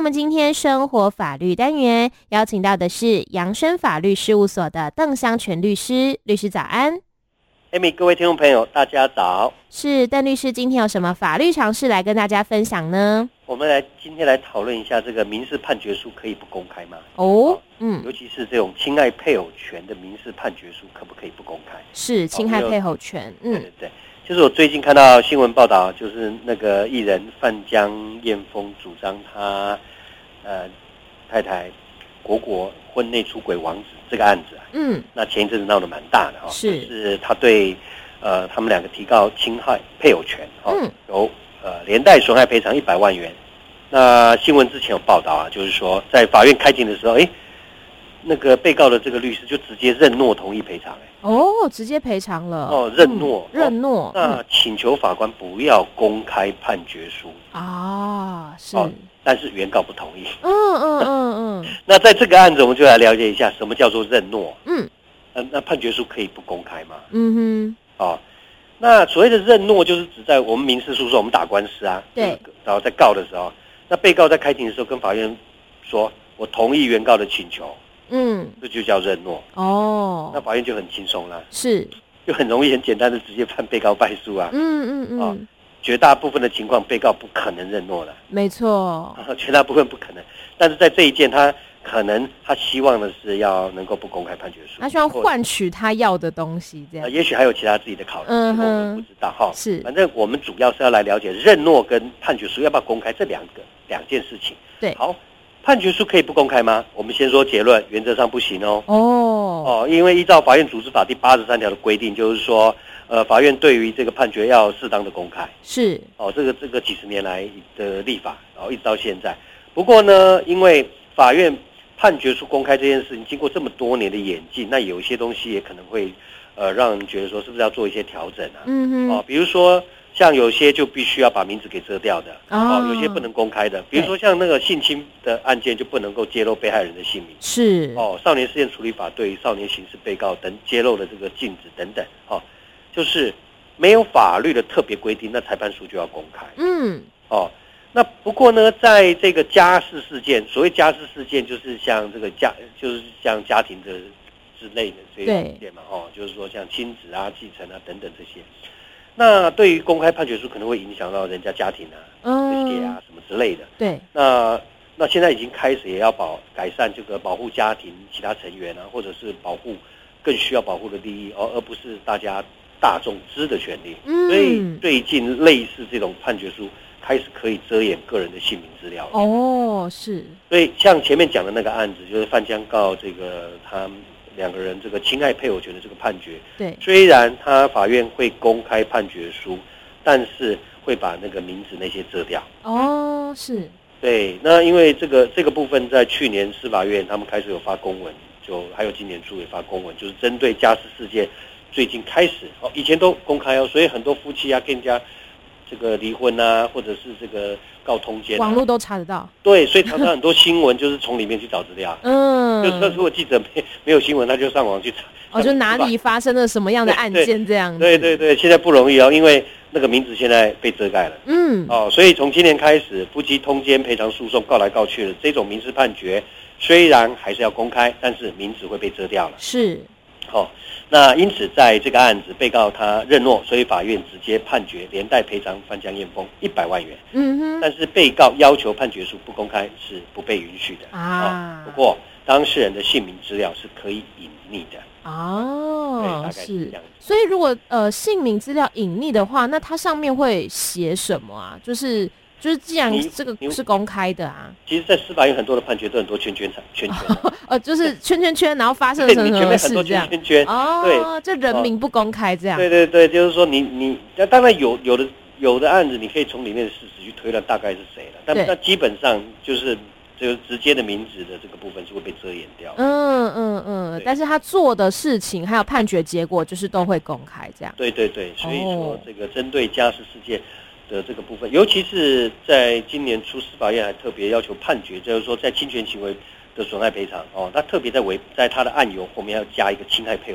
我们今天生活法律单元邀请到的是扬生法律事务所的邓湘全律师，律师早安。 Amy， 各位听众朋友，大家早。是邓律师，今天有什么法律常识来跟大家分享呢？ 我们今天来讨论一下这个民事判决书可以不公开吗？尤其是这种侵害配偶权的民事判决书，可不可以不公开？ 是侵害配偶权， 对。就是我最近看到新闻报道，就是那个艺人范江燕峰主张他太太果婚内出轨王子这个案子那前一阵子闹得蛮大的就是他对他们两个提告侵害配偶权有连带损害赔偿100万元。那新闻之前有报道就是说在法院开庭的时候，那个被告的这个律师就直接认诺同意赔偿直接赔偿了认诺那请求法官不要公开判决书是但是原告不同意那在这个案子我们就来了解一下什么叫做认诺那判决书可以不公开吗？那所谓的认诺就是指在我们民事诉讼我们打官司对， 然后在告的时候，那被告在开庭的时候跟法院说我同意原告的请求这就叫认诺那法院就很轻松啦， 是就很容易很简单的直接判被告败诉绝大部分的情况被告不可能认诺了， 没错绝大部分不可能，但是在这一件他可能他希望的是要能够不公开判决书， 他希望换取他要的东西这样也许还有其他自己的考虑我们不知道是， 反正我们主要是要来了解认诺跟判决书要不要公开这两件事情。 对， 好，判决书可以不公开吗？我们先说结论，原则上不行因为依照法院组织法第83条的规定，就是说法院对于这个判决要适当的公开， 是这个几十年来的立法一直到现在。不过呢，因为法院判决书公开这件事情经过这么多年的演进，那有一些东西也可能会让人觉得说是不是要做一些调整比如说像有些就必须要把名字给遮掉的有些不能公开的，比如说像那个性侵的案件就不能够揭露被害人的姓名， 是少年事件处理法对于少年刑事被告等揭露的这个禁止等等就是没有法律的特别规定，那裁判书就要公开那不过呢，在这个家事事件，所谓家事事件就是像这个就是像家庭的之类的这些事件嘛就是说像亲子继承等等这些。那对于公开判决书可能会影响到人家家庭这些什么之类的。 对。 那现在已经开始也要改善这个保护家庭其他成员或者是保护更需要保护的利益而不是大众知的权利。所以最近类似这种判决书开始可以遮掩个人的姓名资料是。 所以像前面讲的那个案子，就是范江告这个他两个人这个侵害配偶权的这个判决， 对， 虽然他法院会公开判决书，但是会把那个名字那些遮掉是。 对，那因为这个部分在去年司法院他们开始有发公文，就还有今年初也发公文，就是针对家事事件最近开始以前都公开所以很多夫妻跟人家这个离婚或者是这个告通奸网络都查得到。 对，所以常常很多新闻就是从里面去找资料就是如果记者没有新闻，他就上网去查就哪里发生了什么样的案件这样子。 对，现在不容易因为那个名字现在被遮盖了所以从今年开始夫妻通奸赔偿诉讼告来告去的这种民事判决虽然还是要公开，但是名字会被遮掉了。 是那因此在这个案子被告他认诺，所以法院直接判决连带赔偿范江燕峰100万元但是被告要求判决书不公开是不被允许的不过当事人的姓名资料是可以隐匿的大概是这样子。 所以如果姓名资料隐匿的话，那它上面会写什么就是既然这个是公开的其实在司法院很多的判决都很多圈就是圈然后发生了什么事这样对， 就人名不公开这样对，就是说你当然有的案子你可以从里面的事实去推断大概是谁了，但那基本上就是直接的名字的这个部分是会被遮掩掉但是他做的事情还有判决结果就是都会公开这样。 对，所以说这个针对家事事件的这个部分，尤其是在今年初司法院还特别要求判决，就是说在侵权行为的损害赔偿他特别在他的案由后面要加一个侵害配偶权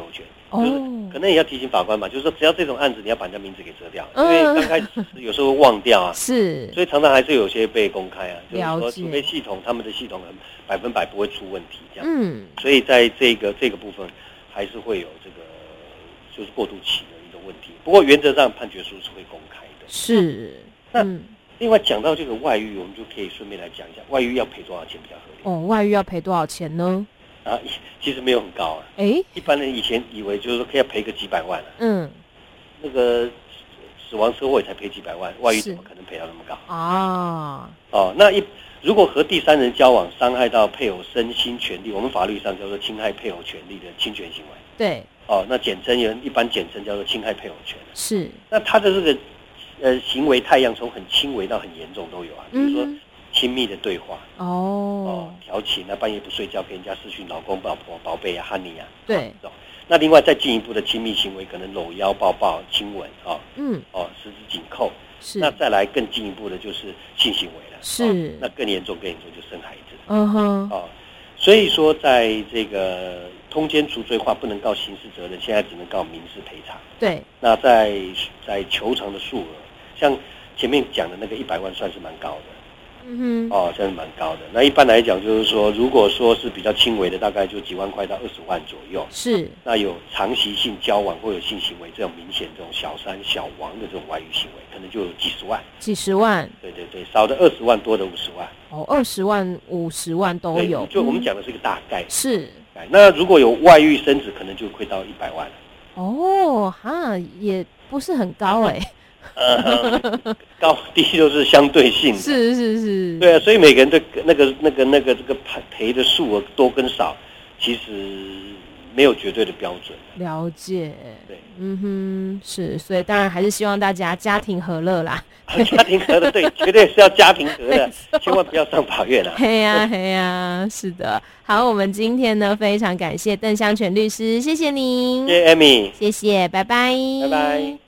就是可能也要提醒法官吧，就是说只要这种案子，你要把人家名字给遮掉，因为刚开始有时候会忘掉啊， 是， 所以常常还是有些被公开啊，就是了解说除非他们的系统100%不会出问题这样，所以在这个部分还是会有这个就是过渡期的一个问题。不过原则上判决书是会公开的。 是， 那另外讲到这个外遇，我们就可以顺便来讲一下，外遇要赔多少钱比较合理？ 哦，外遇要赔多少钱呢？ 啊，其实没有很高啊。一般人以前以为就是说可以赔个几百万啊。那个死亡车祸也才赔几百万，外遇怎么可能赔到那么高啊？那如果和第三人交往，伤害到配偶身心权利，我们法律上叫做侵害配偶权利的侵权行为。 对。 那一般简称叫做侵害配偶权。 是。 那他的这个行为态样从很轻微到很严重都有啊，比如说亲密的对话，调情啊，半夜不睡觉给人家视讯老公、老婆、宝贝啊、honey 啊， 对。 那另外再进一步的亲密行为，可能搂腰、抱抱、亲吻十指紧扣。是。那再来更进一步的就是性行为了。是。那更严重就生孩子。所以说在这个通奸除罪化不能告刑事责任，现在只能告民事赔偿。对。那在求偿的数额，像前面讲的那个100万算是蛮高的。算是蛮高的。那一般来讲，就是说，如果说是比较轻微的，大概就几万块到20万左右。是。那有长期性交往或有性行为这种明显这种小三小王的这种外遇行为，可能就有几十万。几十万。对对对，少的20万，多的50万。20万、50万都有。就我们讲的是一个大概。是。那如果有外遇生子，可能就会到100万。也不是很高高低都是相对性的，是，对啊，所以每个人的那个这个赔的数额多跟少，其实没有绝对的标准。了解，对，是，所以当然还是希望大家家庭和乐啦。家庭和乐，对，绝对是要家庭和乐，千万不要上法院啦。嘿呀，是的。好，我们今天呢非常感谢邓湘全律师，谢谢您，谢谢 Amy，谢谢，拜拜，拜拜。